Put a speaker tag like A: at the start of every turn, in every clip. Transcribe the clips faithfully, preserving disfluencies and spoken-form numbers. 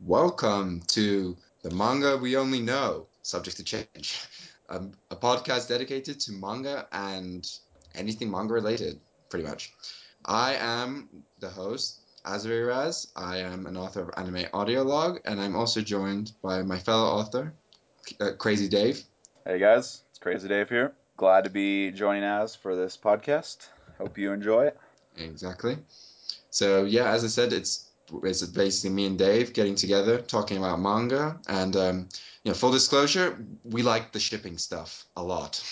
A: Welcome to the Manga We Only Know, subject to change, um, a podcast dedicated to manga and anything manga related, pretty much. I am the host, Azri Raz. I am an author of Anime Audiolog, and I'm also joined by my fellow author, uh, Crazy Dave.
B: Hey guys, it's Crazy Dave here. Glad to be joining us for this podcast. Hope you enjoy it.
A: Exactly. So yeah, as I said, it's it's basically me and Dave getting together, talking about manga, and um, you know, full disclosure, we like the shipping stuff a lot.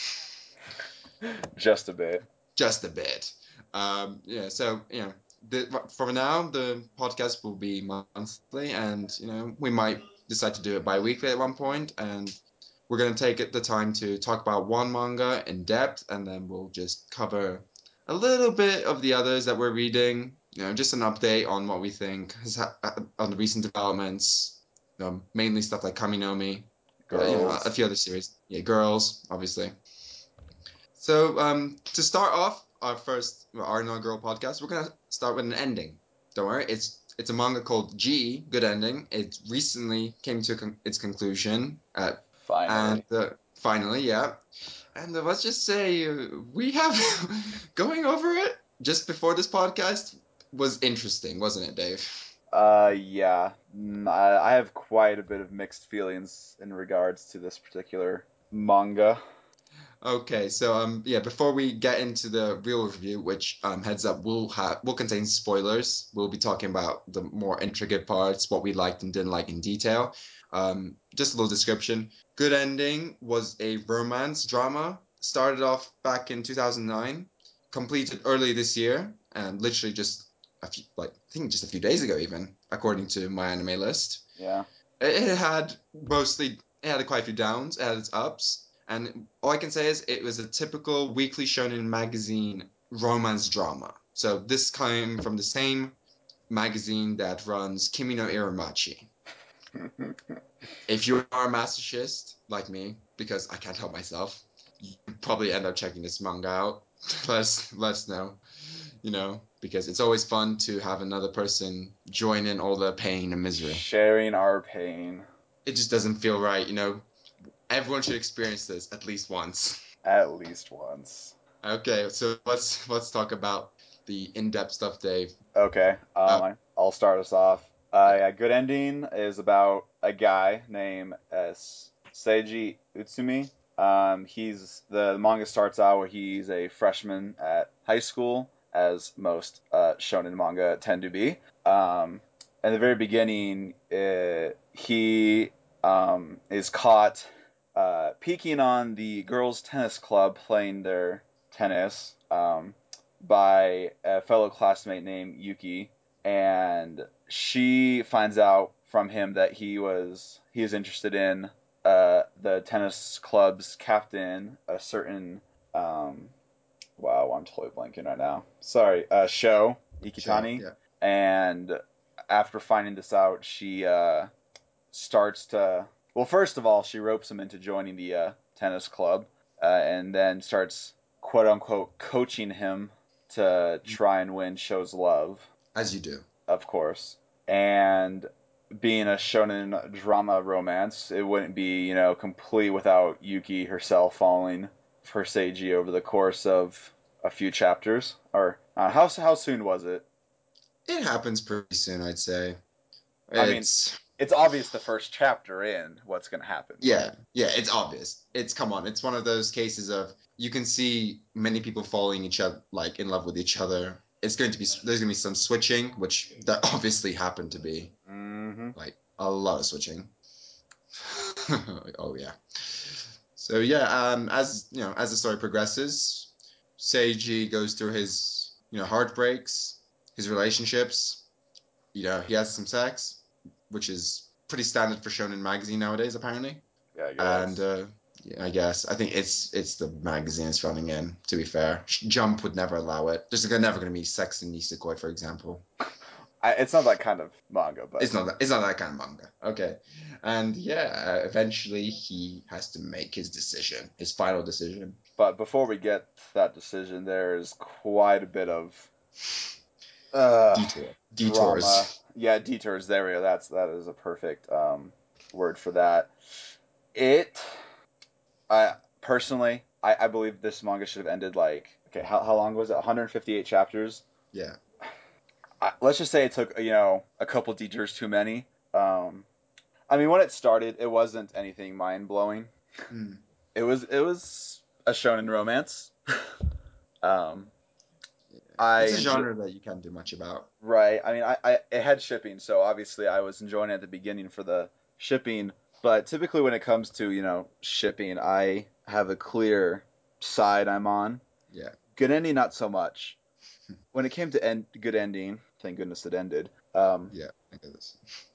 B: Just a bit.
A: Just a bit. Um, yeah, so you know, the, for now the podcast will be monthly, and you know, we might decide to do it bi-weekly at one point, and we're gonna take it the time to talk about one manga in depth, and then we'll just cover a little bit of the others that we're reading. You know, just an update on what we think has ha- uh, on the recent developments. Um, mainly stuff like Kaminomi, but you know, a
B: Girls.
A: few other series. Yeah, girls, obviously. So, um, to start off our first our inaugural podcast, we're gonna start with an ending. Don't worry, it's it's a manga called G, Good Ending. It recently came to con- its conclusion, uh, and
B: Finally.
A: uh, finally, yeah. And uh, let's just say uh, we have going over it just before this podcast was interesting, wasn't it, Dave?
B: Uh, yeah. Mm, I, I have quite a bit of mixed feelings in regards to this particular manga.
A: Okay, so um yeah, before we get into the real review, which um heads up will have will contain spoilers. We'll be talking about the more intricate parts, what we liked and didn't like in detail. Um, just a little description. Good Ending was a romance drama. Started off back in two thousand nine, completed early this year, and literally just a few, like I think just a few days ago even, according to my anime list.
B: Yeah.
A: It, it had mostly it had quite a few downs, it had its ups, and all I can say is it was a typical weekly shonen magazine romance drama. So this came from the same magazine that runs Kimi no Iromachi. If you are a masochist like me, because I can't help myself, you probably end up checking this manga out. let us let us know, you know, because it's always fun to have another person join in all the pain and misery.
B: Sharing our pain
A: It just doesn't feel right, you know. Everyone should experience this at least once.
B: at least once.
A: Okay, so let's let's talk about the in-depth stuff, Dave.
B: Okay,
A: Uh,
B: um, I, I'll start us off. Uh,
A: yeah.
B: yeah, Good Ending is about a guy named uh, Seiji Utsumi. Um, he's the, the manga starts out where he's a freshman at high school, as most uh, shonen manga tend to be. Um, in the very beginning, uh, he um, is caught uh, peeking on the girls' tennis club playing their tennis. Um, by a fellow classmate named Yuki, and she finds out from him that he was he is interested in uh, the tennis club's captain, a certain um, wow, I'm totally blanking right now. Sorry, uh, Sho
A: Sure.
B: Ikitani,
A: Yeah.
B: and after finding this out, she uh, starts to well, first of all, she ropes him into joining the uh, tennis club, uh, and then starts quote unquote coaching him to try and win Sho's love,
A: As you do.
B: of course. And being a shonen drama romance, it wouldn't be, you know, complete without Yuki herself falling for Seiji over the course of a few chapters. Or uh, how how soon was it?
A: It happens pretty soon, I'd say.
B: I mean,
A: It's
B: it's obvious the first chapter in what's going to happen,
A: yeah,
B: but
A: yeah, it's obvious. It's come on, it's one of those cases of you can see many people falling each other like in love with each other. It's going to be there's going to be some switching, which that obviously happened to be
B: mm-hmm.
A: like a lot of switching. Oh yeah. So yeah, um, as you know, as the story progresses, Seiji goes through his you know heartbreaks, his relationships. You know, he has some sex, which is pretty standard for shonen magazine nowadays, apparently.
B: Yeah, I
A: And
B: guess.
A: uh, yeah, I guess I think it's it's the magazine it's running in. To be fair, Jump would never allow it. There's never going to be sex in Nisekoi, for example.
B: I, it's not that kind of manga, but
A: It's not that. It's not that kind of manga. Okay, and yeah, uh, eventually he has to make his decision, his final decision.
B: but before we get to that decision, there's quite a bit of Uh,
A: Detour.
B: drama.
A: Detours.
B: Yeah, detours. There we go. That's that is a perfect um, word for that. It. I personally, I, I believe this manga should have ended like okay. How, how long was it? one hundred fifty-eight chapters.
A: Yeah.
B: I, let's just say it took you know a couple detours too many. Um, I mean, when it started, it wasn't anything mind blowing.
A: Hmm.
B: It was it was a shonen romance. um, I
A: It's a
B: enjoy
A: genre that you can't do much about.
B: right. I mean, I, I it had shipping, so obviously I was enjoying it at the beginning for the shipping. But typically, when it comes to you know shipping, I have a clear side I'm on.
A: Yeah.
B: Good ending, not so much. When it came to end good ending, thank goodness it ended. Um,
A: Yeah. I get this.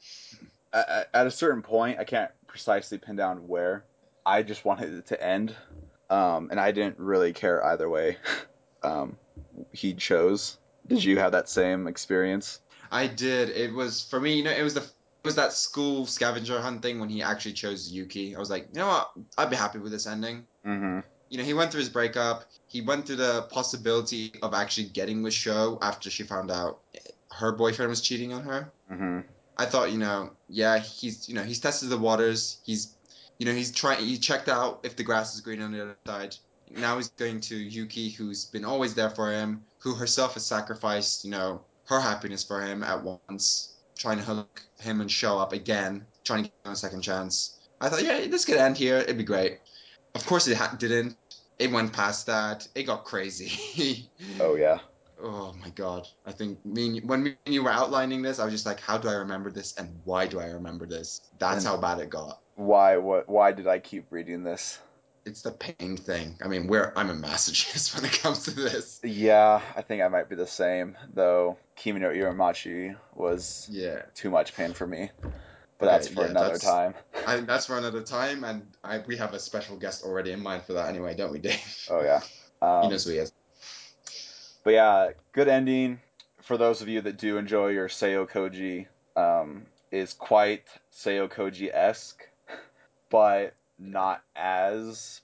B: at, at a certain point, I can't precisely pin down where. I just wanted it to end, um, and I didn't really care either way. um, he chose. Did you have that same experience?
A: I did. It was for me, you know, it was the it was that school scavenger hunt thing when he actually chose Yuki. I was like, you know what? I'd be happy with this ending.
B: Mm-hmm.
A: You know, he went through his breakup. He went through the possibility of actually getting with Sho after she found out her boyfriend was cheating on her.
B: Mm-hmm.
A: I thought, you know, yeah, he's, you know, he's tested the waters. He's, you know, he's trying. He checked out if the grass is green on the other side. Now he's going to Yuki, who's been always there for him, who herself has sacrificed, you know, her happiness for him at once, trying to hook him and show up again, trying to give him a second chance. I thought, yeah, this could end here. It'd be great. Of course, it ha- didn't. It went past that. It got crazy.
B: Oh yeah.
A: Oh my God. I think me and, when me and you were outlining this, I was just like, how do I remember this and why do I remember this? That's
B: And
A: how bad it got.
B: why? What? Why did I keep reading this?
A: It's the pain thing. I mean, we're I'm a masochist when it comes to this.
B: Yeah, I think I might be the same. Though Kimi no Iromachi was
A: Yeah.
B: too much pain for me. But that's
A: Okay,
B: for
A: yeah,
B: another
A: that's
B: time.
A: I that's for another time, and I we have a special guest already in mind for that anyway, don't we, Dave?
B: Oh yeah.
A: He
B: Um,
A: knows who he is.
B: but yeah, good ending. For those of you that do enjoy your Seiyo Koji, um, is quite Seiyo Koji esque, but not as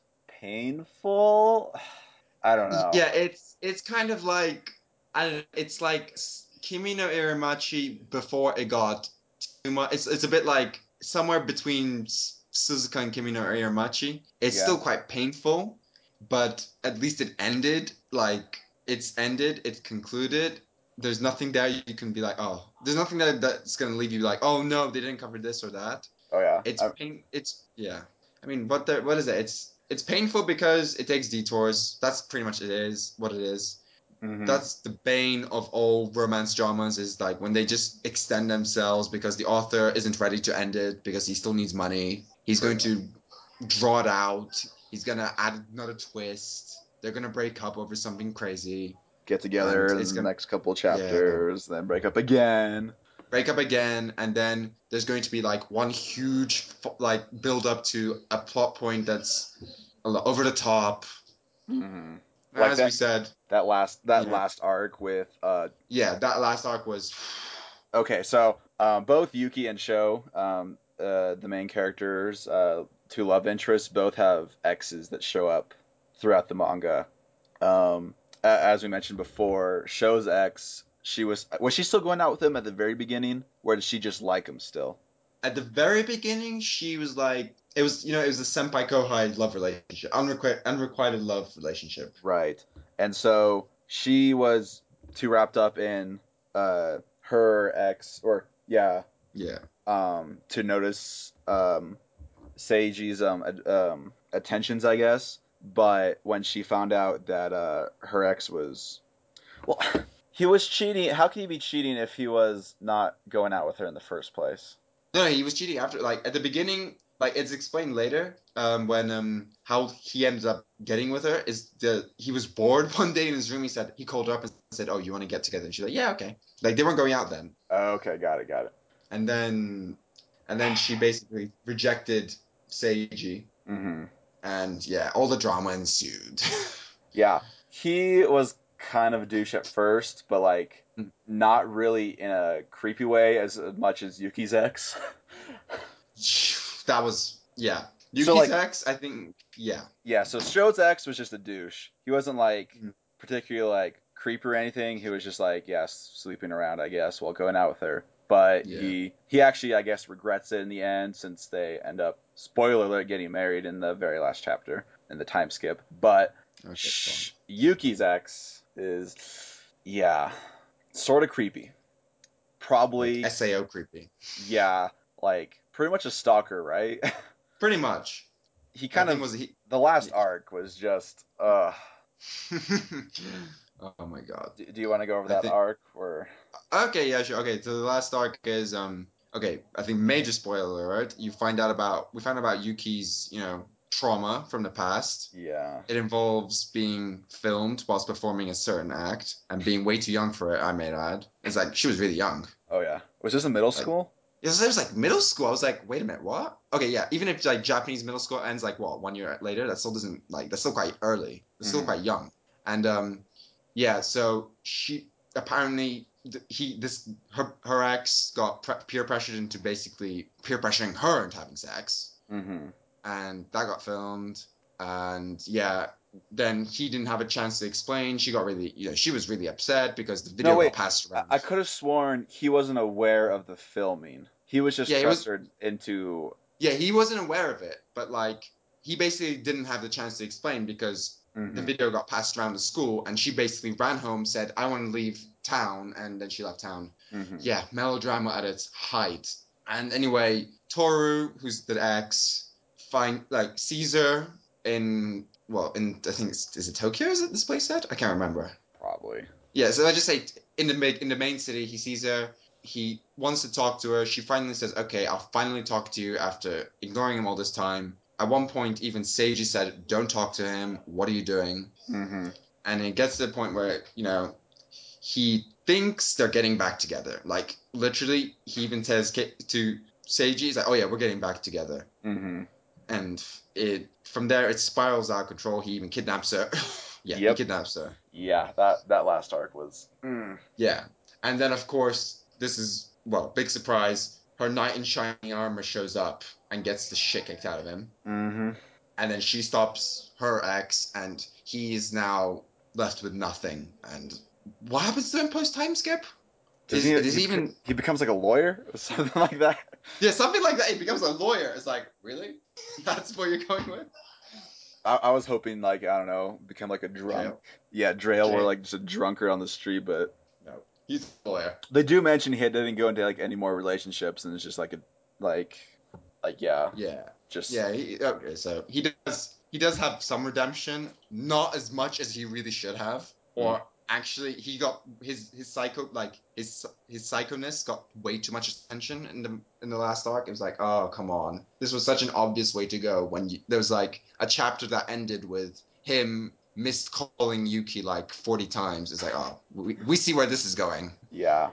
B: painful. I don't know.
A: Yeah, it's it's kind of like I don't know, it's like s- Kimi no Iromachi before it got too much. It's it's a bit like somewhere between S- Suzuka and Kimi no Iromachi. It's
B: Yeah.
A: still quite painful, but at least it ended. Like it's ended. It's concluded. There's nothing there you can be like, oh, there's nothing there that's gonna leave you like, oh no, they didn't cover this or that.
B: Oh yeah.
A: It's
B: I,
A: pain. It's yeah. I mean, what the what is it? It's it's painful because it takes detours. That's pretty much it is what it is.
B: mm-hmm.
A: That's the bane of all romance dramas is like when they just extend themselves because the author isn't ready to end it because he still needs money. He's going
B: Pretty much.
A: to draw it out. He's gonna add another twist. They're gonna break up over something crazy,
B: Get
A: and
B: together
A: it's
B: in the
A: gonna
B: next couple
A: yeah
B: chapters, then break up again.
A: break up again, and then there's going to be like one huge like build up to a plot point that's a lot over the top.
B: Mm-hmm. Like
A: As we
B: that
A: said,
B: that last that
A: yeah,
B: last arc with uh
A: yeah, that last arc was
B: okay, so um, both Yuki and Sho, um, uh, the main characters, uh, two love interests, both have exes that show up throughout the manga. Um, a- as we mentioned before, Sho's ex, she was was she still going out with him at the very beginning, or did she just like him still?
A: at the very beginning. She was like, it was you know, it was a senpai kohai love relationship, unrequited unrequited love relationship.
B: Right. And so she was too wrapped up in uh, her ex, or yeah,
A: Yeah,
B: um, to notice um, Seiji's um, ad- um, attentions, I guess. But when she found out that uh, her ex was, well, he was cheating. How can he be cheating if he was not going out with her in the first place?
A: no, he was cheating after like at the beginning. Like it's explained later, um, when um how he ended up getting with her is the he was bored one day in his room. He said he called her up and said, "Oh, you want to get together?" And she's like, "Yeah, okay." Like they weren't going out then.
B: Okay, got it, got it.
A: and then and then she basically rejected Seiji,
B: hmm
A: and yeah, all the drama ensued.
B: Yeah, he was kind of a douche at first, but like not really in a creepy way as much as Yuki's ex.
A: That was yeah.
B: So
A: Yuki's
B: like
A: ex, I think yeah.
B: yeah, so Strode's ex was just a douche. He wasn't like particularly like creep or anything. He was just like, yeah, sleeping around, I guess, while going out with her. But
A: Yeah.
B: he he actually, I guess, regrets it in the end since they end up, spoiler alert, getting married in the very last chapter in the time skip. But
A: Okay,
B: Sh- Yuki's ex is, yeah, sort of creepy.
A: like
B: Probably,
A: S A O creepy.
B: yeah, like pretty much a stalker, right?
A: Pretty much.
B: He
A: I
B: kind
A: think
B: of,
A: was he.
B: the last
A: Yeah.
B: arc was just, uh,
A: Oh my god.
B: do, do you want to go over
A: I
B: that
A: think.
B: arc or?
A: Okay, yeah, sure. Okay, so the last arc is um. Okay, I think major spoiler, right? You find out about we find out about Yuki's, you know, trauma from the past.
B: Yeah.
A: It involves being filmed whilst performing a certain act and being way too young for it, I may add. It's like she was really young.
B: Oh yeah. Was this in middle
A: Like
B: school?
A: it was, it was like middle school. I was like, wait a minute, what? Okay, yeah. Even if like Japanese middle school ends like what, one year later, that still doesn't like that's still quite early. It's still
B: Mm-hmm.
A: quite young. And um yeah, so she apparently th- he this her her ex got pre- peer pressured into basically peer pressuring her into having sex,
B: Mm-hmm.
A: and that got filmed. And yeah, then he didn't have a chance to explain. She got really, you know, she was really upset because the
B: No,
A: video got
B: wait.
A: passed
B: I,
A: around.
B: I could have sworn he wasn't aware of the filming. He was just
A: Yeah, it was.
B: pressured into.
A: Yeah, he wasn't aware of it, but like he basically didn't have the chance to explain because the
B: Mm-hmm.
A: video got passed around the school, and she basically ran home, said, "I want to leave town," and then she left town.
B: Mm-hmm.
A: Yeah, melodrama at its height. And anyway, Toru, who's the ex, find like Caesar in well, in I think it's is it Tokyo? Is it this place set? I can't remember.
B: Probably.
A: Yeah, so I just say in the main in the main city, he sees her. He wants to talk to her. She finally says, "Okay, I'll finally talk to you after ignoring him all this time." At one point, even Seiji said, "Don't talk to him. What are you doing?"
B: Mm-hmm.
A: And it gets to the point where you know he thinks they're getting back together. Like literally, he even says to Seiji, "He's like, oh yeah, we're getting back together."
B: Mm-hmm.
A: And it from there it spirals out of control. He even kidnaps her. Yeah, he
B: Yep.
A: kidnaps her.
B: Yeah. That that last arc was. Mm.
A: Yeah. And then, of course, this is, well, big surprise. Her knight in shining armor shows up and gets the shit kicked out of him.
B: Mm-hmm.
A: And then she stops her ex, and he's now left with nothing. And what happens to him post time skip?
B: Does
A: Is
B: he?
A: it is
B: He, bec-
A: even
B: he becomes like a lawyer or something like that.
A: yeah something like that? He becomes a lawyer. It's like really? That's what you're going with?
B: I, I was hoping like I don't know, become like a drunk.
A: Jail.
B: Yeah, Drail, or
A: Jail.
B: like just a drunkard on the street. But
A: No, he's a lawyer.
B: they do mention he didn't go into like any more relationships, and it's just like a like like yeah,
A: Yeah.
B: just
A: Yeah, he, okay, so he does he does have some redemption, not as much as he really should have.
B: mm,
A: Or actually he got his his psycho like his his psychoness got way too much attention in the in the last arc. It was like, oh come on. This was such an obvious way to go when you, there was like a chapter that ended with him miscalling Yuki like forty times. It's like, oh, we, we see where this is going.
B: yeah.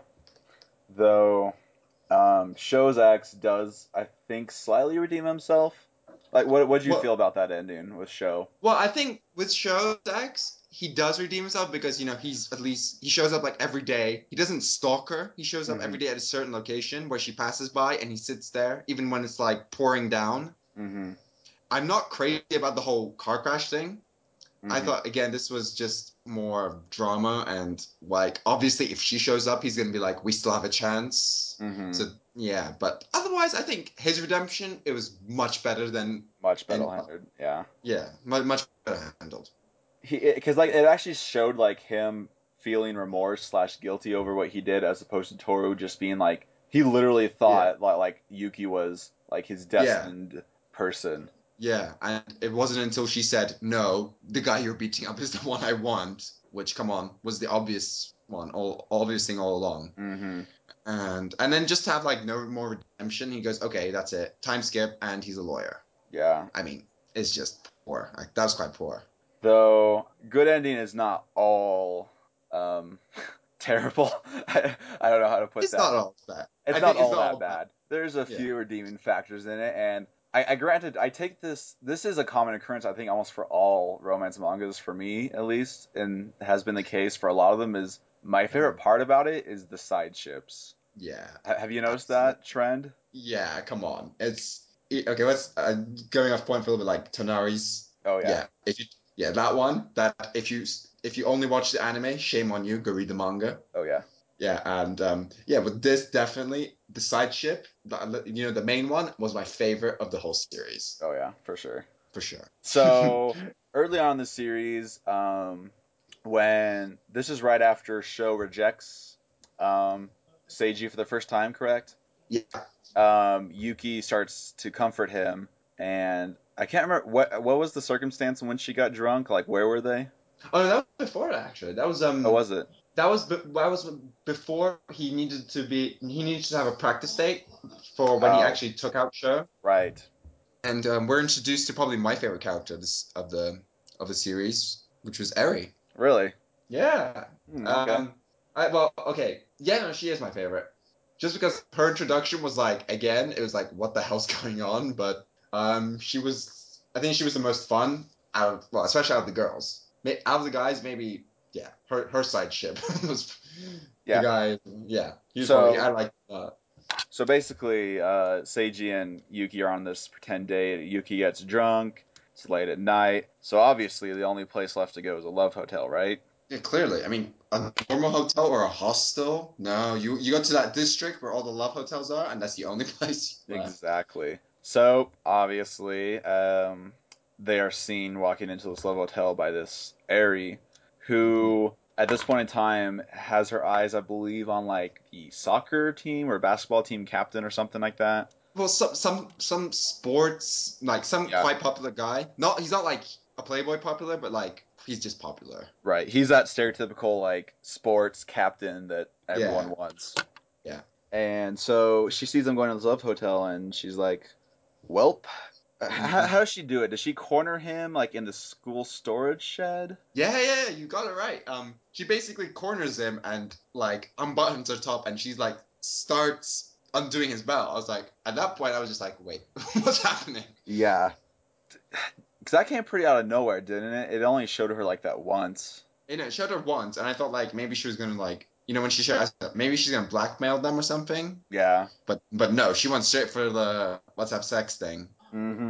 B: Though um, Shozak does I think slightly redeem himself. Like what what do you
A: Well,
B: feel about that ending with Show?
A: Well, I think with Shozax, he does redeem himself because, you know, he's at least, he shows up like every day. He doesn't stalk her. He shows up
B: Mm-hmm.
A: every day at a certain location where she passes by and he sits there, even when it's like pouring down.
B: Mm-hmm.
A: I'm not crazy about the whole car crash thing. I
B: Mm-hmm.
A: thought, again, this was just more drama. And like, obviously, if she shows up, he's going to be like, we still have a chance.
B: Mm-hmm.
A: So, yeah. But otherwise, I think his redemption, it was much better than,
B: Much better
A: and
B: handled. Yeah.
A: yeah, much, much better handled.
B: He because like it actually showed like him feeling remorse slash guilty over what he did as opposed to Toru just being like he literally
A: Yeah.
B: thought like, like Yuki was like his
A: Yeah.
B: destined person.
A: Yeah, and it wasn't until she said, "No, the guy you're beating up is the one I want," which, come on, was the obvious one, all obvious thing all along.
B: Mm-hmm.
A: And and then just to have like no more redemption, he goes, "Okay, that's it, time skip," and he's a lawyer.
B: Yeah.
A: I mean, it's just poor. Like that was quite poor.
B: Though good ending is not all um terrible. I, I don't know how to put
A: It's not
B: that.
A: all bad.
B: It's
A: I
B: not
A: think it's
B: all
A: not
B: that
A: all bad.
B: bad. There's a
A: Yeah.
B: few redeeming factors in it, and I, I granted I take this. This is a common occurrence, I think, almost for all romance mangas, for me at least, and has been the case for a lot of them. Is my favorite
A: Mhm.
B: part about it is the side ships.
A: Yeah.
B: Ha- have you noticed
A: Absolutely.
B: that trend?
A: Yeah. Come on. It's it- okay. Let's uh, going off point for a little bit like Tonari's.
B: Oh yeah.
A: Yeah. If you yeah that one that if you if you only watch the anime, shame on you. Go read the manga.
B: Oh yeah.
A: Yeah, and um, yeah, with this definitely the side ship, the, you know, the main one was my favorite of the whole series
B: Oh yeah, for sure.
A: for sure.
B: So early on in the series, um, when this is right after Sho rejects um, Seiji for the first time, correct?
A: Yeah.
B: Um, Yuki starts to comfort him, and I can't remember what what was the circumstance when she got drunk. Like, where were they?
A: Oh, no, that was before that, actually. That was
B: What
A: um
B: was it?
A: that was be- that was before he needed to be he needed to have a practice date for when he
B: Oh,
A: actually took out Sho.
B: right.
A: And um, we're introduced to probably my favorite character of this of the of the series, which was Eri.
B: Really?
A: Yeah.
B: Hmm, okay.
A: Um. I well, okay. Yeah, no, she is my favorite. Just because her introduction was like, again, it was like, what the hell's going on? But um, she was. I think she was the most fun out of well, especially out of the girls. May, out of the guys, maybe yeah, her her side ship was the
B: Yeah.
A: guy. Yeah, he was probably
B: So
A: I like. Uh,
B: so basically, uh, Seiji and Yuki are on this pretend date. Yuki gets drunk. It's late at night. So obviously, the only place left to go is a love hotel, right?
A: Yeah, clearly. I mean, a normal hotel or a hostel? No, you you go to that district where all the love hotels are, and that's the only place left.
B: Exactly. So obviously, um, they are seen walking into this love hotel by this Eri,
A: Mhm.
B: who at this point in time has her eyes, I believe, on like the soccer team or basketball team captain or something like that.
A: Well, some some some sports like some
B: Yeah.
A: quite popular guy. Not he's not like a playboy popular, but like he's just popular.
B: Right. He's that stereotypical like sports captain that everyone
A: Yeah,
B: wants.
A: yeah.
B: And so she sees them going to this love hotel, and she's like, "Welp." How,
A: hmm
B: how does she do it? Does she corner him like in the school storage shed?
A: Yeah, yeah, you got it right. Um, she basically corners him and like unbuttons her top, and she's like starts undoing his belt. I was like, at that point, I was just like, wait, what's happening?
B: Yeah, because that came pretty out of nowhere, didn't it? It only showed her like that once.
A: You know, it showed her once, and I thought like maybe she was gonna like, you know, when she showed, I thought maybe she's gonna blackmail them or something.
B: Yeah.
A: But but no, she went straight for the let's have sex thing,
B: Mm-hmm.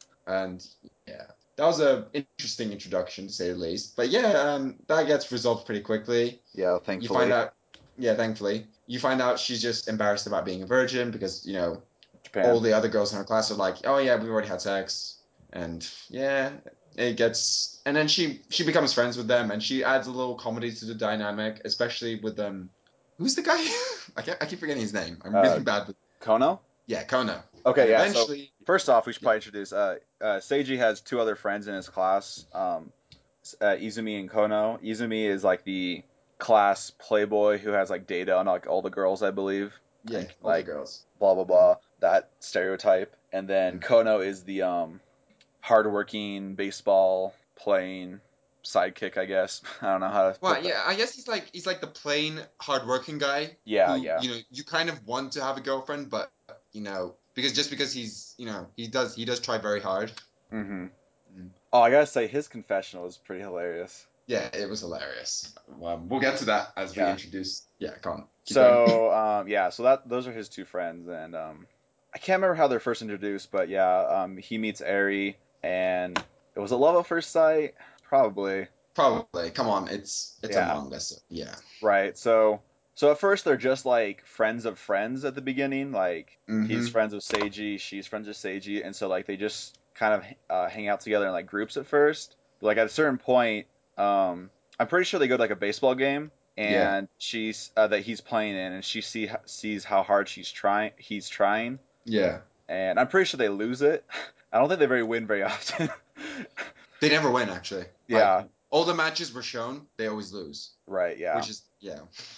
A: and yeah, that was a interesting introduction to say the least. But yeah, um, that gets resolved pretty quickly.
B: Yeah,
A: You find
B: thankfully.
A: out, yeah, thankfully, you find out she's just embarrassed about being a virgin because you know all
B: Japan.
A: the other girls in her class are like, oh yeah, we already had sex, and yeah, it gets, and then she she becomes friends with them, and she adds a little comedy to the dynamic, especially with them. Who's the guy? I can't, I keep forgetting his name. I'm
B: Uh,
A: really bad with.
B: Kono?
A: Yeah, Kono. And
B: Okay, yeah. So
A: eventually,
B: first off, we should
A: yeah,
B: probably introduce. Uh, uh, Seiji has two other friends in his class. Um, uh, Izumi and Kono. Izumi is like the class playboy who has like data on like all the girls, I believe,
A: yeah,
B: and can,
A: all the
B: like
A: girls.
B: blah blah
A: Mm,
B: blah, that stereotype. And then
A: mm.
B: Kono is the um hardworking baseball playing sidekick, I guess. I don't know how to put
A: Well,
B: that.
A: yeah, I guess he's like he's like the plain hardworking guy
B: Yeah,
A: who
B: yeah.
A: you know you kind of want to have a girlfriend, but you know because just because he's you know he does he does try very hard.
B: Mm-hmm.
A: Mm.
B: Oh, I gotta say, his confessional is pretty hilarious.
A: Yeah, it was hilarious. Um, we'll get to that as we
B: Yeah.
A: introduce. Yeah, come on, keep going.
B: So, um, yeah, so that those are his two friends, and um, I can't remember how they're first introduced, but yeah, um, he meets Eri, and it was a love at first sight, probably.
A: Probably. Come on, it's it's a
B: Yeah,
A: manga, so yeah.
B: right. So, so at first they're just like friends of friends at the beginning, like he's
A: Mm-hmm.
B: friends with Seiji, she's friends with Seiji, and so like they just kind of uh, hang out together in like groups at first. But like at a certain point, um, I'm pretty sure they go to like a baseball game,
A: Yeah.
B: and she's uh, that he's playing in, and she see sees how hard she's trying, he's trying,
A: Yeah.
B: and I'm pretty sure they lose it. I don't think they very win very often.
A: They never win actually. Like
B: Yeah,
A: all the matches were shown, they always lose,
B: right, yeah.
A: which is yeah.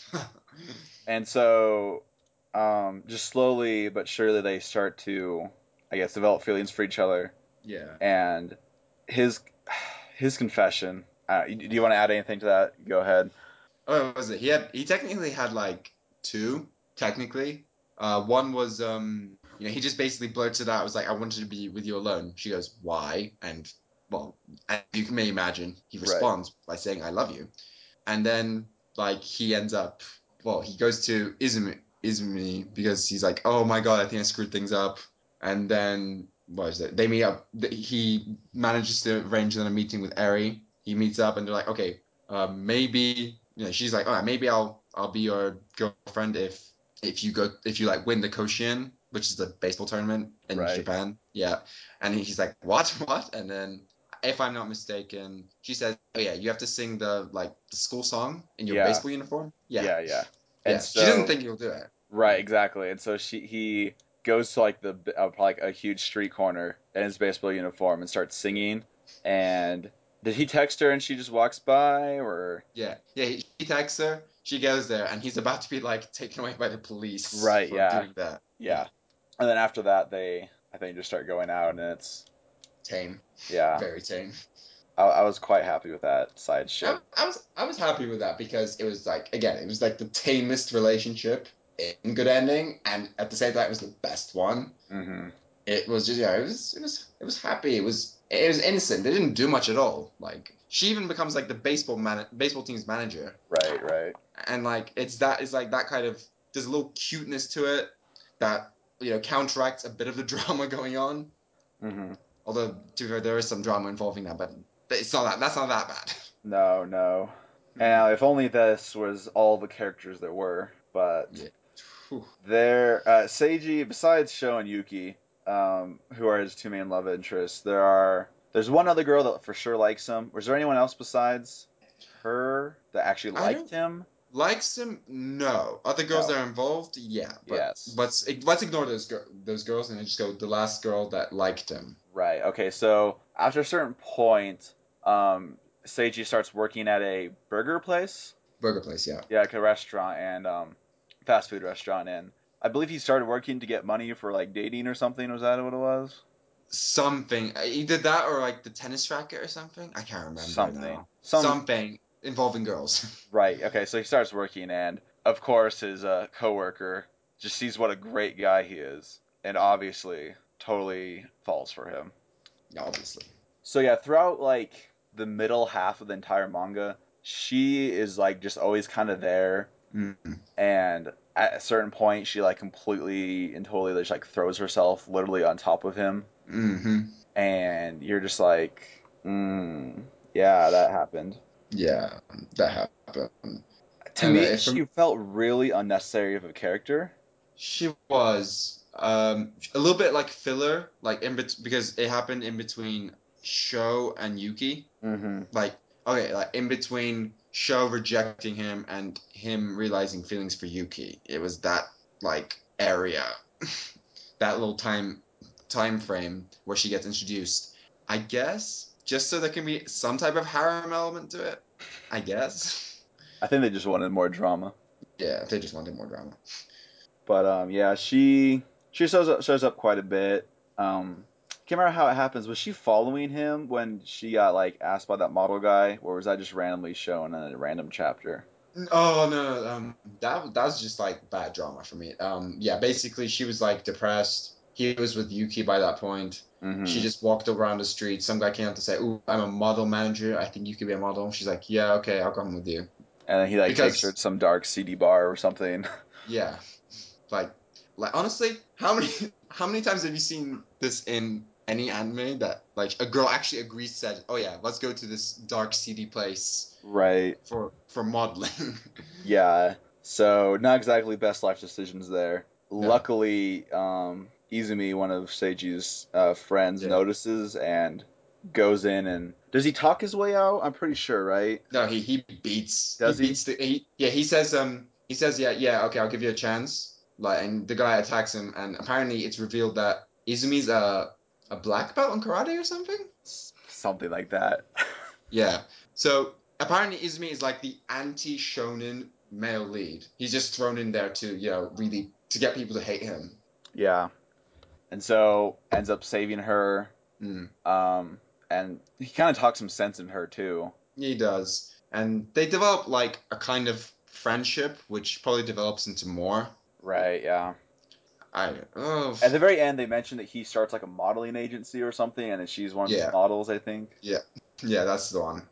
B: And so, um, just slowly but surely they start to, I guess, develop feelings for each other.
A: Yeah.
B: And his his confession. Uh, do you want to add anything to that? Go ahead.
A: Oh, what was it? He had he technically had like two, technically. Uh, one was um, you know, he just basically blurted out, I was like, I wanted to be with you alone. She goes, why? And well, as you can may imagine, he
B: Right.
A: responds by saying, I love you. And then like he ends up, well, he goes to Izumi, Izumi because he's like, oh my God, I think I screwed things up. And then what is it? They meet up. He manages to arrange a meeting with Eri. He meets up, and they're like, okay, uh, maybe you know she's like, all right, maybe I'll I'll be your girlfriend if if you go if you like win the Koshien, which is the baseball tournament in
B: Right.
A: Japan. Yeah, and he's like, what, what? And then if I'm not mistaken, she says, oh yeah, you have to sing the like the school song in your
B: Yeah.
A: baseball uniform. Yeah,
B: Yeah. Yeah. And
A: yeah. She doesn't
B: so
A: think you'll do it.
B: right, exactly. And so she he goes to like the uh, like a huge street corner in his baseball uniform and starts singing. And did he text her and she just walks by, or
A: Yeah, yeah. He, he texts her. She goes there, and he's about to be like taken away by the police
B: right?
A: for
B: Yeah,
A: doing that. Yeah,
B: yeah. And then after that, they I think just start going out, and it's
A: tame,
B: yeah.
A: very tame.
B: I, I was quite happy with that side
A: I,
B: ship.
A: I was I was happy with that because it was like again it was like the tamest relationship in Good Ending, and at the same time it was the best one.
B: Hmm.
A: It was just yeah it was it was it was happy. It was it was innocent. They didn't do much at all. Like she even becomes like the baseball man baseball team's manager,
B: Right, right.
A: and like it's that it's like that kind of there's a little cuteness to it that you know counteracts a bit of the drama going on.
B: Hmm.
A: Although to be fair, there is some drama involving that, but it's not that that's not that bad.
B: No, no. And
A: Mhm.
B: now, if only this was all the characters there were, but
A: Yeah. Whew.
B: there, uh, Seiji, besides Sho and Yuki, um, who are his two main love interests, there are there's one other girl that for sure likes him. Was there anyone else besides her that actually
A: I
B: liked
A: don't
B: him?
A: likes him. No, other girls
B: No.
A: that are involved. Yeah, but
B: Yes.
A: let's let's ignore those gir- those girls and just go the last girl that liked him.
B: Right. Okay. So after a certain point, um, Seiji starts working at a burger place.
A: Burger place. Yeah.
B: Yeah, like a restaurant and um, fast food restaurant, and I believe he started working to get money for like dating or something. Was that what it was?
A: Something either that or like the tennis racket or something. I can't remember
B: Something.
A: now.
B: Some.
A: Something involving girls.
B: Right. Okay. So he starts working, and of course his uh, coworker just sees what a great guy he is, and obviously totally falls for him.
A: Yeah, obviously.
B: So yeah, throughout like the middle half of the entire manga, she is like just always kind of there,
A: Mm-hmm.
B: and at a certain point, she like completely and totally just like throws herself literally on top of him,
A: Mm-hmm.
B: and you're just like, mm, yeah, that happened.
A: Yeah, that happened.
B: To
A: And uh,
B: me,
A: if
B: she felt really unnecessary of a character.
A: she was um a little bit like filler, like in bet because it happened in between Sho and Yuki.
B: Mm-hmm.
A: Like okay, like in between Sho rejecting him and him realizing feelings for Yuki. It was that like area, that little time time frame where she gets introduced. I guess just so there can be some type of harem element to it. I guess.
B: I think they just wanted more drama.
A: Yeah, they just wanted more drama.
B: But um, yeah, she she shows up shows up quite a bit. Um, can't remember how it happens. Was she following him when she got like asked by that model guy, or was that just randomly shown in a random chapter?
A: Oh no, no, um, that that's just like bad drama for me. Um, yeah, basically she was like depressed. He was with Yuki by that point. She
B: Mm-hmm.
A: just walked around the street. Some guy came up to say, "Ooh, I'm a model manager. I think you could be a model." She's like, "Yeah, okay, I'll come with you."
B: And then he like takes her
A: Because
B: to some dark seedy bar or something.
A: yeah, like like honestly, how many how many times have you seen this in any anime that like a girl actually agrees said, "Oh yeah, let's go to this dark seedy place
B: Right.
A: for for modeling."
B: Yeah. So not exactly best life decisions there.
A: No.
B: Luckily, um, Izumi, one of Seiji's uh, friends,
A: Yeah.
B: notices and goes in and does he talk his way out? I'm pretty sure, right?
A: No, he he beats he
B: Does he?
A: beats the he yeah he says um he says yeah yeah okay I'll give you a chance like and the guy attacks him and apparently it's revealed that Izumi's a a black belt in karate or something.
B: S- Something like that.
A: Yeah. So apparently Izumi is like the anti-shonen male lead. He's just thrown in there to you know really to get people to hate him.
B: Yeah. And so ends up saving her.
A: Mm,
B: Um, and he kind of talks some sense in her too.
A: he does, and they develop like a kind of friendship, which probably develops into more.
B: Right, yeah.
A: I oh
B: At the very end, they mentioned that he starts like a modeling agency or something, and that she's one of his
A: yeah
B: models, I think.
A: yeah yeah that's the one.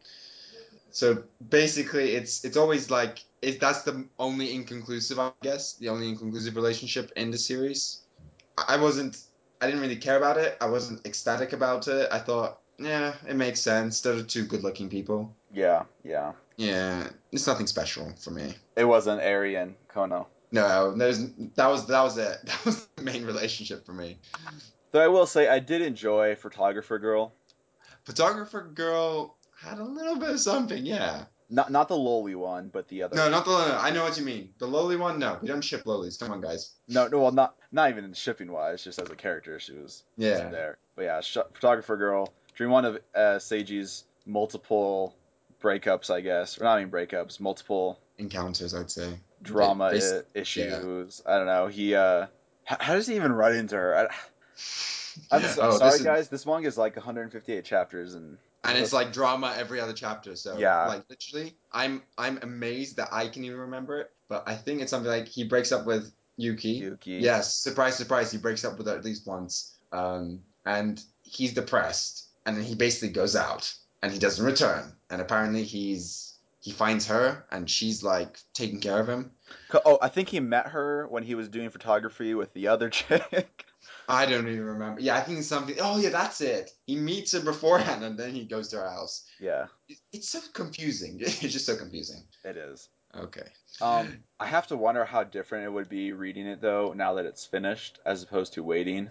A: So basically, it's it's always like it, that's the only inconclusive, I guess, the only inconclusive relationship in the series. I I wasn't, I didn't really care about it. I wasn't ecstatic about it. I thought Yeah, it makes sense. They're two good-looking people.
B: Yeah, yeah.
A: Yeah, it's nothing special for me.
B: It wasn't Eri and Kono.
A: No, there's that was that was it. That was the main relationship for me.
B: Though I will say I did enjoy Photographer Girl.
A: Photographer girl had a little bit of something, yeah.
B: Not not the lowly one, but the other
A: No,
B: one.
A: not the. No, I know what you mean. The lowly one. No, we don't ship lowlies. Come on, guys.
B: No, no, well, not not even in shipping wise, just as a character, she was just
A: Yeah,
B: there. But yeah, sh- Photographer Girl. During one of uh, Seiji's multiple breakups, I guess, or not even breakups, multiple
A: encounters, I'd say. Ba-
B: drama
A: Base.
B: I-
A: Yeah.
B: issues. I don't know. He uh, h- how does he even run into her? I, I'm so,
A: Oh,
B: sorry,
A: this is,
B: guys. This manga is like one hundred fifty-eight chapters, and
A: and it's like drama every other chapter. So,
B: yeah,
A: like, literally, I'm I'm amazed that I can even remember it. But I think it's something like he breaks up with Yuki.
B: Yuki.
A: Yes, surprise, surprise. He breaks up with her at least once. Um, and he's depressed, and then he basically goes out, and he doesn't return. And apparently, he's he finds her, and she's like taking care of him.
B: Oh, I think he met her when he was doing photography with the other chick.
A: I don't even remember. Yeah, I think it's something. Oh, yeah, that's it. He meets her beforehand, and then he goes to her house.
B: Yeah,
A: It- It's so confusing. It's just so confusing.
B: it is.
A: Okay.
B: Um, I have to wonder how different it would be reading it though now that it's finished, as opposed to waiting.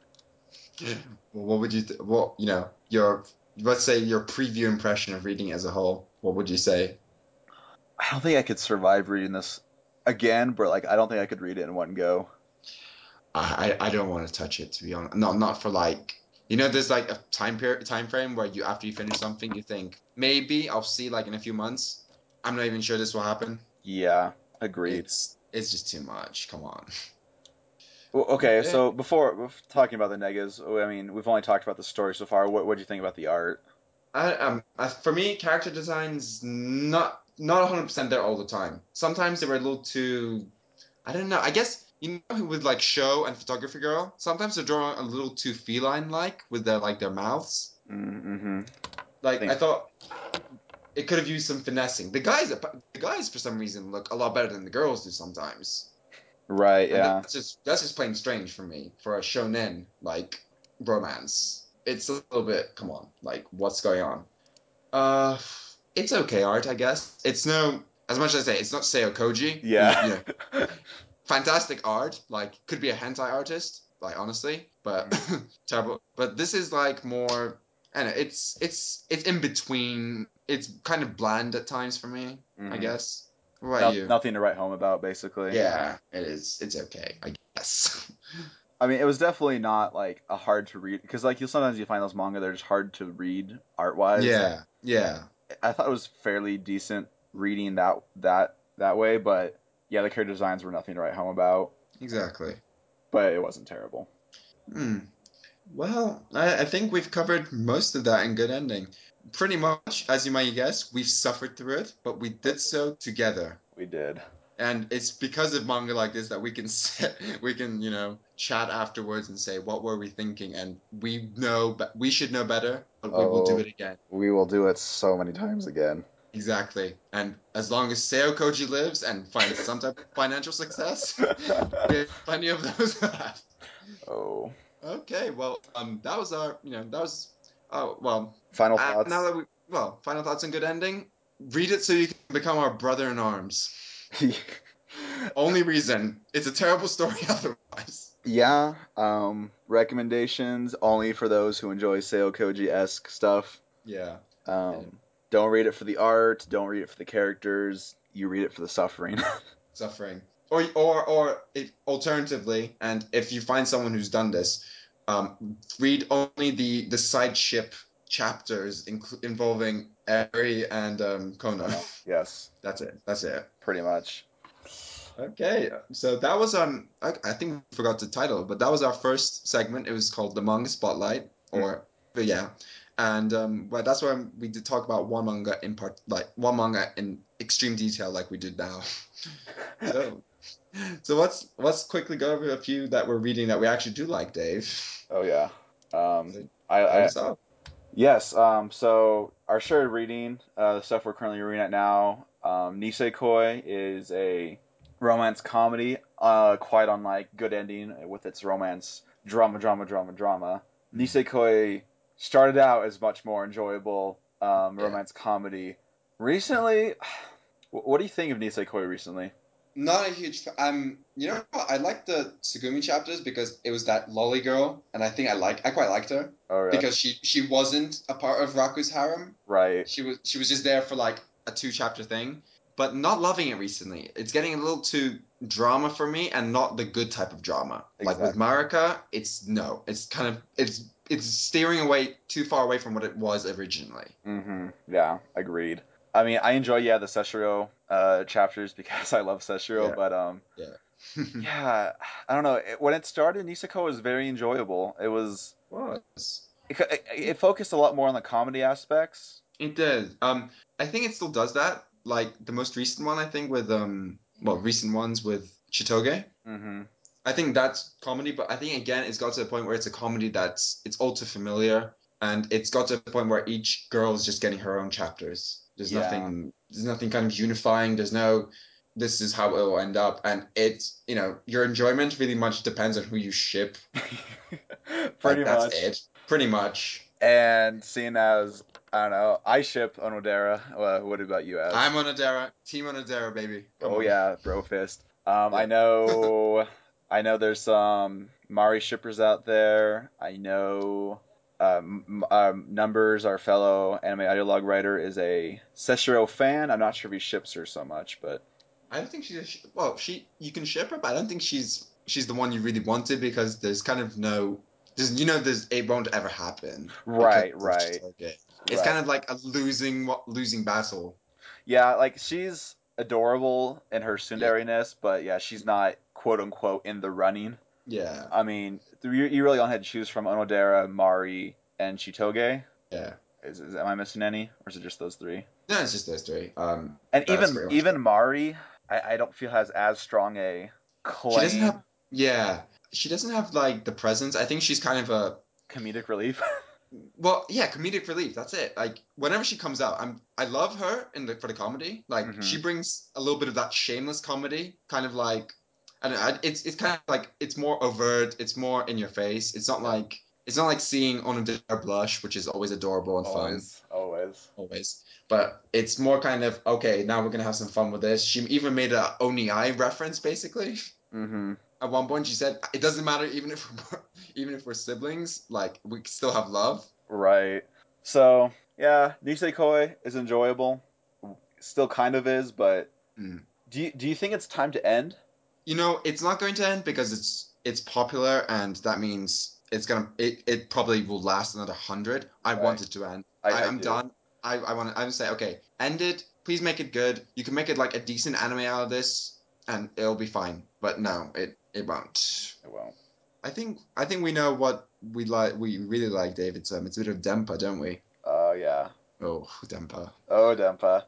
A: Well, what would you, th- what, you know, your, let's say your preview impression of reading it as a whole, what would you say?
B: I don't think I could survive reading this again, but like I don't think I could read it in one go.
A: I, I I don't want to touch it, to be honest. No, not for like, you know, there's like a time period, time frame where you, after you finish something, you think, maybe I'll see like in a few months. I'm not even sure this will happen.
B: Yeah, agreed.
A: It's, it's just too much. Come on.
B: Well, okay,
A: Okay.
B: so before, before talking about the negatives, I mean, we've only talked about the story so far. What what do you think about the art?
A: I, um, I, for me, character design's not not one hundred percent there all the time. Sometimes they were a little too, I don't know. I guess you know with like show and photography girl, sometimes they're drawn a little too feline-like with their like their mouths.
B: Mm-hmm.
A: Like
B: Think
A: I thought it could have used some finessing. The guys, the guys for some reason look a lot better than the girls do sometimes,
B: right,
A: and
B: yeah.
A: that's just that's just plain strange for me for a shonen like romance. It's a little bit, come on, like what's going on? Uh, it's okay art, I guess. It's no, as much as I say, it's not Seo Koji, who,
B: Yeah.
A: you know, fantastic art, like could be a hentai artist, like honestly, but terrible. But this is like more, I don't know, it's it's it's in between. It's kind of bland at times for me, I
B: Mm-hmm.
A: guess. What about
B: No,
A: you?
B: nothing to write home about, basically.
A: Yeah, it is. It's okay, I guess.
B: I mean, it was definitely not like a hard to read because like you sometimes you find those manga they're just hard to read art wise.
A: Yeah, yeah,
B: I thought it was fairly decent reading that that that way, but yeah, the character designs were nothing to write home about,
A: exactly.
B: but it wasn't terrible.
A: Hmm. Well, I, I think we've covered most of that in Good Ending. Pretty much, as you might guess, we've suffered through it, but we did so together.
B: We did.
A: And it's because of manga like this that we can sit, we can, you know, chat afterwards and say what were we thinking, and we know, but we should know better, but we will do
B: Oh,
A: it again.
B: we will do it so many times again.
A: Exactly. And as long as Seo Koji lives and finds some type of financial success, we have plenty of those left.
B: Oh,
A: Okay, well, um, that was our, you know, that was, oh, well,
B: final
A: uh, now
B: thoughts.
A: that we, well, final thoughts and good ending. Read it so you can become our brother in arms. Only reason. It's a terrible story otherwise.
B: Yeah, um, recommendations only for those who enjoy Seo Koji-esque stuff.
A: Yeah, yeah.
B: Um, don't read it for the art, don't read it for the characters, you read it for the suffering.
A: Suffering. Or, or, or if, alternatively, and if you find someone who's done this, um, read only the the side ship chapters inc- involving Eri and um,
B: Oh
A: Kono.
B: no. Yes,
A: That's it. That's it.
B: pretty much.
A: Okay, so that was um I, I think we forgot the title, but that was our first segment. It was called the Manga Spotlight,
B: Mm.
A: or but yeah, and um, but that's why we did talk about one manga in part, like one manga in extreme detail, like we did now. So, so let's let's quickly go over a few that we're reading that we actually do like, Dave.
B: Oh yeah. Um,
A: So
B: I,
A: start
B: I
A: us off.
B: yes. Um, so our shared reading, uh, the stuff we're currently reading at now, um, Nisekoi is a romance comedy, uh, quite unlike Good Ending with its romance drama, drama, drama, drama.
A: Hmm.
B: Nisekoi started out as much more enjoyable um,
A: Yeah.
B: romance comedy. Recently, wh- what do you think of Nisekoi recently?
A: Not a huge fan. Um, you know what? I like the Tsugumi chapters because it was that lolly girl, and I think I like I quite liked her
B: Oh, really?
A: because she she wasn't a part of Raku's harem.
B: Right.
A: She was she was just there for like a two chapter thing, but not loving it recently. It's getting a little too drama for me, and not the good type of drama. Like with
B: Exactly.
A: Marika, it's no. It's kind of it's it's steering away too far away from what it was originally.
B: Mm-hmm. Yeah, agreed. I mean, I enjoy yeah the Seshiro uh, chapters because I love Seshiro,
A: Yeah,
B: but um,
A: yeah.
B: yeah, I don't know. It, when it started, Niseko was very enjoyable. It was
A: Was.
B: it, it, it focused a lot more on the comedy aspects.
A: It did. Um, I think it still does that. Like the most recent one, I think with um, well, recent ones with Chitoge.
B: Mm-hmm.
A: I think that's comedy, but I think again, it's got to the point where it's a comedy that's it's all too familiar, and it's got to the point where each girl is just getting her own chapters. There's
B: Yeah.
A: nothing, there's nothing kind of unifying. There's no, this is how it will end up, and it's you know your enjoyment really much depends on who you ship.
B: Pretty
A: Like that's
B: much.
A: it, pretty much.
B: And seeing as I don't know, I ship Onodera. Uh, what about you, as?
A: I'm Onodera, Team Onodera, baby. Come
B: Oh
A: on.
B: yeah, bro fist. Um, I
A: Yeah.
B: know, I know. There's some Mari shippers out there. I know. Um, um, Numbers, our fellow anime ideologue writer, is a Seshiro fan. I'm not sure if he ships her so much, but
A: I don't think she's a sh well, she you can ship her, but I don't think she's she's the one you really wanted because there's kind of no there's you know there's it won't ever happen because
B: right,
A: of
B: right,
A: Chitoge. It's
B: right.
A: kind of like a losing losing battle.
B: Yeah, like she's adorable in her
A: Yeah,
B: tsundere-ness, but yeah, she's not quote unquote in the running.
A: yeah,
B: I mean, you, you really only had to choose from Onodera, Mari, and Chitoge.
A: yeah.
B: Is, is am I missing any, or is it just those three?
A: No, it's just those three. Um,
B: And
A: that's
B: even
A: pretty much it.
B: even Mari, I, I don't feel has as strong a
A: She doesn't
B: claim
A: have yeah, she doesn't have like the presence. I think she's kind of a
B: comedic relief.
A: well, yeah, comedic relief. That's it. Like whenever she comes out, I'm I love her in the for the comedy. Like
B: hmm
A: she brings a little bit of that shameless comedy, kind of like I don't know. I- It's it's kind of like it's more overt. It's more in your face. It's not
B: Yeah,
A: like it's not like seeing Onodera blush, which is always adorable and fun,
B: always, always.
A: always. But it's more kind of okay. Now we're gonna have some fun with this. She even made a Oni reference, basically.
B: hmm
A: At one point, she said, "It doesn't matter even if we're, even if we're siblings. Like we still have love."
B: Right. So yeah, Nisekoi is enjoyable. Still kind of is, but
A: Mm.
B: do you, do you think it's time to end?
A: You know, it's not going to end because it's it's popular, and that means it's gonna it, it probably will last another hundred. I want
B: Right.
A: it to end.
B: I,
A: I,
B: I
A: I'm
B: do.
A: done. I, I want to I would say, okay, end it. Please make it good. You can make it like a decent anime out of this, and it'll be fine. But no, it it won't.
B: It won't.
A: I think I think we know what we like. We really like David's. Um, it's a bit of Dempa, don't we?
B: Oh yeah.
A: Oh, Dempa.
B: Oh Dempa.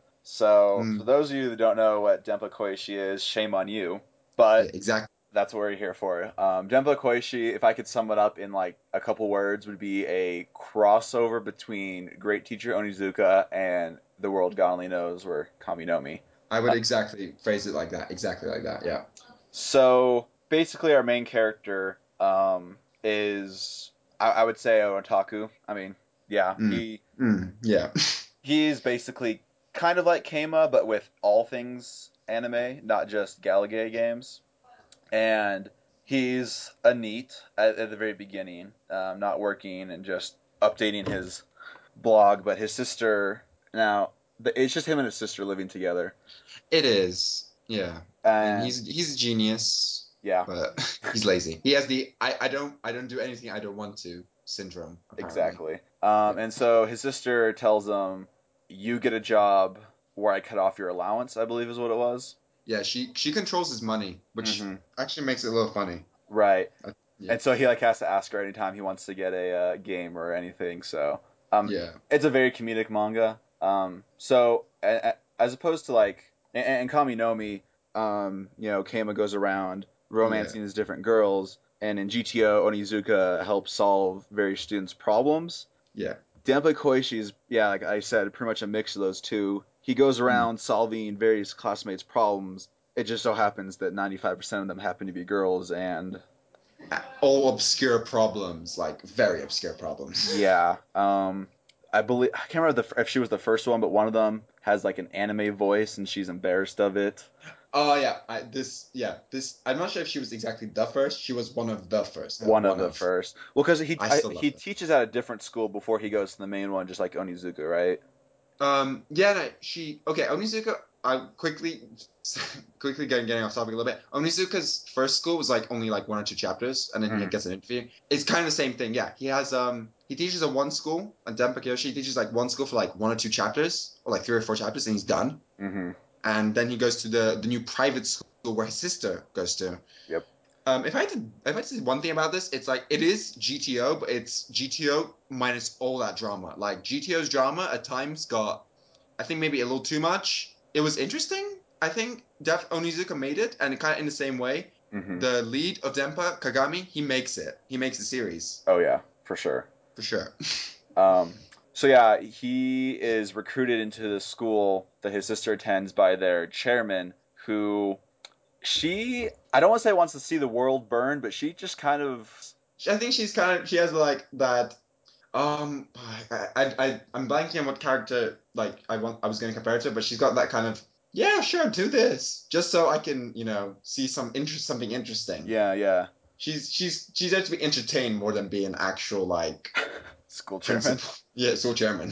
B: So for
A: Mm,
B: those of you that don't know what Dempa Koishi is, shame on you.
A: yeah,
B: But
A: exactly.
B: that's what we're here for. Um, Dempa Koishi, if I could sum it up in like a couple words, would be a crossover between Great Teacher Onizuka and The World God Only Knows, where Kami no Mi.
A: I would exactly phrase it like that. Exactly like that. Yeah.
B: So basically, our main character um, is, I, I would say, an otaku. I mean, yeah,
A: Mm,
B: he
A: mm, yeah.
B: he's basically kind of like Kama, but with all things anime, not just Galagay games. And he's a neat at, at the very beginning, um, not working and just updating his blog. But his sister now, it's just him and his sister living together,
A: It is. Yeah. I mean,
B: and
A: he's he's a genius,
B: yeah,
A: but he's lazy. He has the I, I don't I don't do anything I don't want to syndrome, apparently.
B: exactly. Um,
A: Yeah.
B: and so his sister tells him, "You get a job where I cut off your allowance," I believe is what it was.
A: Yeah, she she controls his money, which
B: Mm-hmm.
A: actually makes it a little funny.
B: Right.
A: Uh, yeah.
B: And so he like has to ask her anytime he wants to get a uh, game or anything. So um,
A: Yeah.
B: it's a very comedic manga. Um, so a, a, as opposed to like and, and Kami no Mi, um, you know, Kama goes around
A: Yeah.
B: romancing these different girls, and in G T O, Onizuka helps solve various students' problems.
A: Yeah.
B: Denpa Koishi is, yeah, like I said, pretty much a mix of those two. He goes
A: Mm.
B: around solving various classmates' problems. It just so happens that ninety-five percent of them happen to be girls, and
A: all obscure problems, like very obscure problems.
B: Yeah. Um, I believe I can't remember the, if she was the first one, but one of them has like an anime voice, and she's embarrassed of it.
A: Oh yeah, I, this yeah this. I'm not sure if she was exactly the first. She was one of the first though.
B: One of
A: One
B: the
A: of.
B: first. Well, because he
A: I
B: I,
A: still love
B: he
A: her.
B: teaches at a different school before he goes to the main one, just like Onizuka, right?
A: Um, yeah, no, she okay. Onizuka, I quickly, quickly getting getting off topic a little bit. Onizuka's first school was like only like one or two chapters, and then he
B: Mm,
A: gets an interview. It's kind of the same thing. Yeah, he has um he teaches at one school, and Denpa Kyoshi he teaches like one school for like one or two chapters, or like three or four chapters, and he's done.
B: mm-hmm.
A: And then he goes to the the new private school where his sister goes to.
B: Yep.
A: Um, if I had to, if I had to say one thing about this, it's like it is G T O, but it's G T O minus all that drama. Like G T O's drama at times got, I think maybe a little too much. It was interesting. I think Def Onizuka made it, and kind of in the same way,
B: Mm-hmm.
A: the lead of Denpa Kagami, he makes it. He makes the series
B: Oh yeah, for sure.
A: for sure.
B: Um, so yeah, he is recruited into the school that his sister attends by their chairman, who she I don't want to say wants to see the world burn, but she just kind of
A: I think she's kind of she has like that. Um, I, I, I I'm blanking on what character like I want I was going to compare it to, but she's got that kind of yeah, sure, do this just so I can you know see some interest something interesting.
B: yeah, yeah.
A: She's she's she's there to be entertained more than be an actual like
B: School chairman.
A: principal. Yeah, school chairman.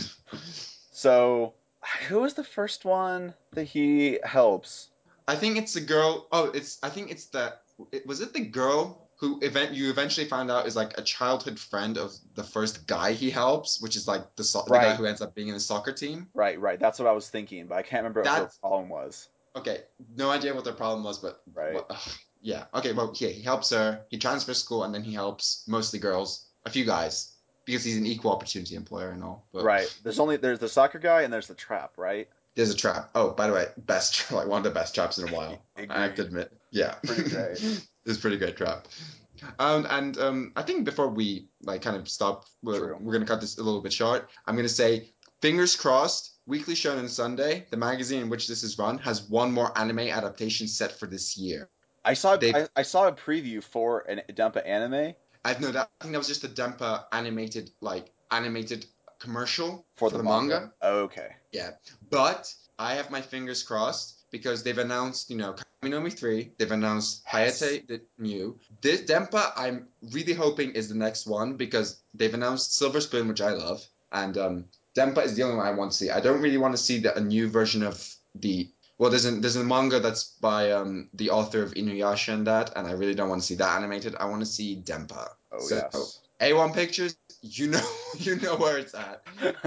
B: So who was the first one that he helps?
A: I think it's the girl. Oh, it's I think it's the it, was it the girl who event you eventually found out is like a childhood friend of the first guy he helps, which is like the so- the guy
B: Right,
A: who ends up being in the soccer team.
B: right, right. That's what I was thinking, but I can't remember what her
A: That's
B: problem was.
A: okay. No idea what their problem was, but
B: Right,
A: what? Ugh, yeah. Okay. Well, yeah. He helps her. He transfers school, and then he helps mostly girls, a few guys, because he's an equal opportunity employer and all. But
B: right. There's only there's the soccer guy and there's the trap, right?
A: there's a trap. Oh, by the way, best like one of the best traps in a while. I have to
B: Agreed.
A: admit. Yeah,
B: Pretty great.
A: it's a pretty great trap. Um, and um, I think before we like kind of stop, we're,
B: True.
A: we're gonna cut this a little bit short. I'm gonna say, fingers crossed. Weekly Shonen Sunday, the magazine in which this is run, has one more anime adaptation set for this year.
B: I saw
A: They,
B: I, I saw a preview for an Dumpa anime
A: I know that I think that was just a Dempa animated like animated commercial
B: for
A: for
B: the
A: the
B: manga.
A: manga.
B: Okay.
A: Yeah, but I have my fingers crossed because they've announced, you know, Kami no Mi three. They've announced
B: Yes.
A: Hayate the Mew. This Dempa, I'm really hoping is the next one because they've announced Silver Spoon, which I love, and um, Dempa is the only one I want to see. I don't really want to see the, a new version of the. Well, there's a there's a manga that's by um the author of Inuyasha and that, and I really don't want to see that animated. I want to see Dempa.
B: Oh
A: So
B: yes.
A: A one Pictures, you know, you know where it's at.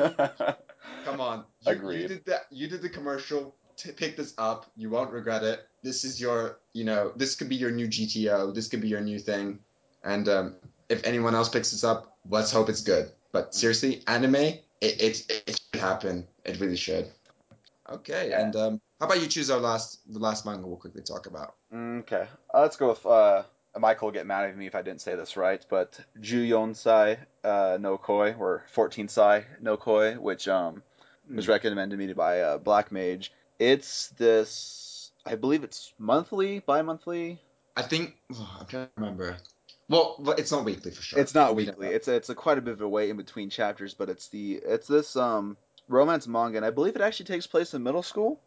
A: Come on, you you
B: Agreed.
A: did that. You did the commercial. T- pick this up. You won't regret it. This is your, you know, this could be your new G T O. This could be your new thing. And um, if anyone else picks this up, let's hope it's good. But seriously, anime, it it, it should happen. It really should. Okay,
B: Yeah.
A: and um, how about you choose our last the last manga we'll quickly talk about?
B: Okay. Uh, let's go with uh Michael will get mad at me if I didn't say this right, but Juyonsai uh, no Koi or fourteen Sai no Koi, which um was
A: Hmm.
B: recommended to me by uh, Black Mage. It's this I believe it's monthly, bi-monthly.
A: I think oh, I'm trying to remember. Well, but it's not weekly for sure.
B: It's not
A: We know
B: weekly.
A: that.
B: It's a, it's a quite a bit of a wait in between chapters, but it's the it's this um romance manga, and I believe it actually takes place in middle school.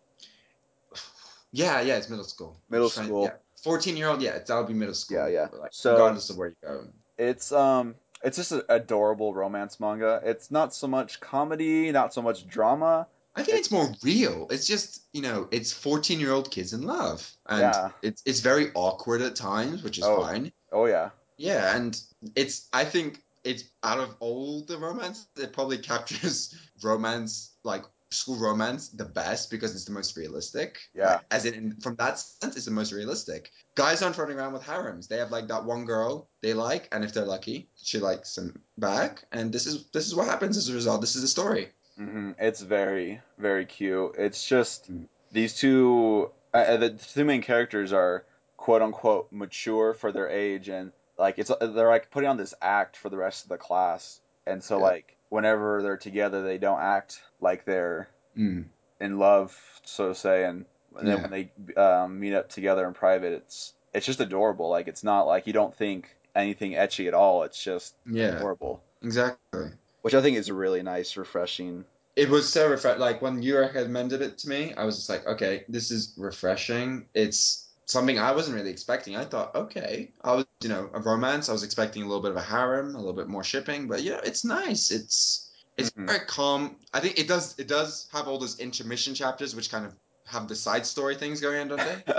A: Yeah, yeah, it's middle school. I'm
B: Middle
A: just trying. Yeah,
B: school.
A: fourteen year old. Yeah, it's that'll be middle
B: Yeah,
A: school.
B: yeah.
A: Like
B: So
A: regardless of where you go.
B: it's um it's just an adorable romance manga. It's not so much comedy, not so much drama.
A: I think it's
B: It's
A: more real. It's just you know, it's fourteen year old kids in love, and
B: yeah.
A: it's it's very awkward at times, which is
B: Oh,
A: fine.
B: oh yeah.
A: Yeah, and it's I think it's out of all the romance, it probably captures romance like school romance the best because it's the most realistic.
B: Yeah.
A: Like as in from that sense, it's the most realistic. Guys aren't running around with harems. They have like that one girl they like, and if they're lucky, she likes them back. And this is this is what happens as a result. This is the story.
B: Hmm. It's very, very cute. It's just
A: Mm.
B: these two, uh, uh, the two main characters are quote unquote mature for their age, and like it's they're like putting on this act for the rest of the class, and so
A: Yeah.
B: like whenever they're together, they don't act like they're
A: Mm.
B: in love, so to say, and then when
A: Yeah.
B: they um, meet up together in private, it's it's just adorable. Like it's not like you don't think anything ecchi at all. It's just
A: Yeah,
B: horrible,
A: exactly.
B: which I think is really nice, refreshing.
A: It was so refresh. Like when you recommended it to me, I was just like, okay, this is refreshing. It's something I wasn't really expecting. I thought, okay, I was, you know, a romance. I was expecting a little bit of a harem, a little bit more shipping, but you know, it's nice. It's it's
B: Hmm.
A: very calm. I think it does it does have all those intermission chapters, which kind of have the side story things going on, don't they?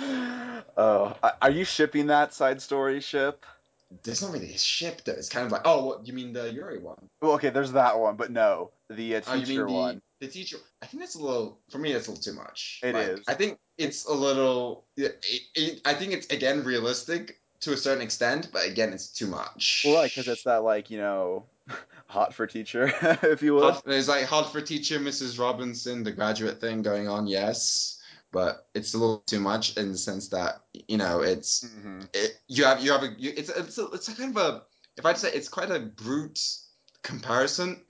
B: Oh, a- are you shipping that side story ship?
A: There's not really a ship though. It's kind of like, oh, what you mean the Yuri one?
B: Well, okay, there's that one, but no, the uh,
A: Oh, you mean
B: teacher
A: the
B: one.
A: the teacher? I think that's a little for me. That's a little too much.
B: It
A: Like, I
B: is.
A: think it's a little. Yeah, It, it, I think it's again realistic to a certain extent, but again, it's too
B: Well, right, because it's
A: much.
B: that like you know, hot for teacher, if you would.
A: Hard, there's like hard for teacher, missus Robinson, the graduate thing going on. Yes, but it's a little too much in the sense that you know it's
B: Hmm.
A: it, you have you have a you, it's it's a, it's a kind of a if I'd say it's quite a brute comparison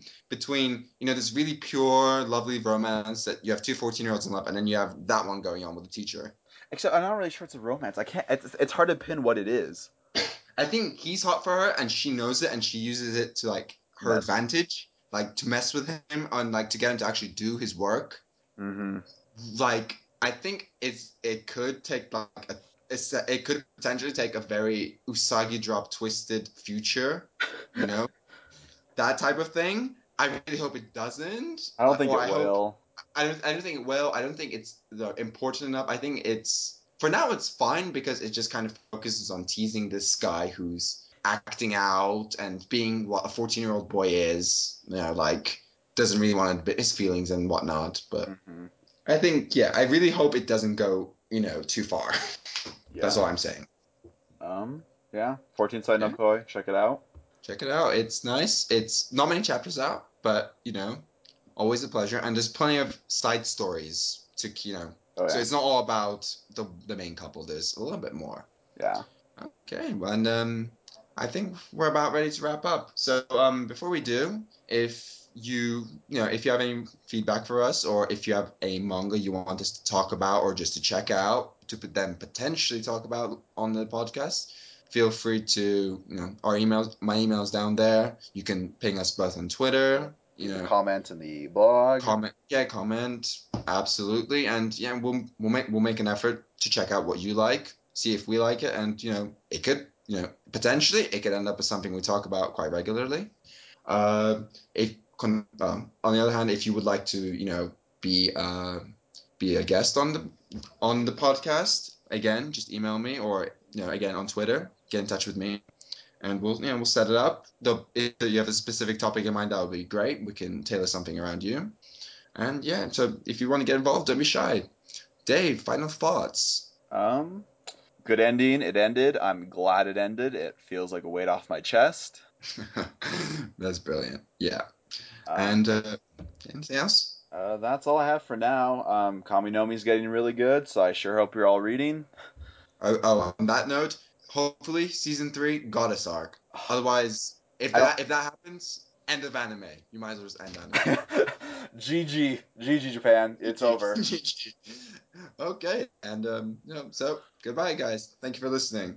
A: between you know this really pure lovely romance that you have two fourteen year olds in love and then you have that one going on with the teacher.
B: Except I'm not really sure it's a romance. I can't. It's it's hard to pin what it is.
A: I think he's hot for her and she knows it and she uses it to like her
B: Mess.
A: advantage, like to mess with him and like to get him to actually do his work.
B: Hmm.
A: Like I think it's it could take like a it's a, it could potentially take a very Usagi drop twisted future, you know, that type of thing. I really hope it doesn't,
B: I don't
A: uh,
B: think
A: or
B: it
A: I hope
B: will.
A: I don't I don't think it will. I don't think it's the, important enough. I think it's for now it's fine because it just kind of focuses on teasing this guy who's acting out and being what a fourteen year old boy is. You know, like doesn't really want to admit his feelings and whatnot. But
B: Hmm.
A: I think yeah, I really hope it doesn't go you know too far. That's
B: Yeah.
A: all I'm saying.
B: Um. Yeah. fourteen Side no
A: Yeah,
B: Koi. Check it out.
A: check it out. It's nice. It's not many chapters out, but you know, always a pleasure. And there's plenty of side stories to you know.
B: Oh
A: So
B: yeah.
A: it's not all about the the main couple. There's a little bit more.
B: Yeah.
A: Okay, well, and um, I think we're about ready to wrap up. So um, before we do, if you you know if you have any feedback for us, or if you have a manga you want us to talk about, or just to check out, to put them potentially talk about on the podcast, feel free to you know our emails. My email's down there. You can ping us both on Twitter. You
B: Leave a
A: know,
B: comment in the blog.
A: comment, yeah, comment, absolutely, and yeah, we'll we'll make we'll make an effort to check out what you like, see if we like it, and you know, it could, you know, potentially it could end up as something we talk about quite regularly. Uh, if um, on the other hand, if you would like to, you know, be uh, be a guest on the on the podcast, again, just email me or you know, again on Twitter, get in touch with me and we'll you know we'll set it up. The, if you have a specific topic in mind, that would be great. We can tailor something around you. And yeah, so if you want to get involved, don't be shy. Dave, final thoughts.
B: Um. Good ending. It ended. I'm glad it ended. It feels like a weight off my chest.
A: That's brilliant. Yeah.
B: Um.
A: And uh, anything else?
B: Uh, that's all I have for now. Um, Kami no Mi's getting really good, so I sure hope you're all reading.
A: Oh, oh, on that note, hopefully season three goddess arc. Otherwise, if
B: I don't.
A: that if that happens, end of anime. You might as well just end anime.
B: G G. G G Japan. It's over.
A: Okay, and um, you know, so goodbye, guys. Thank you for listening.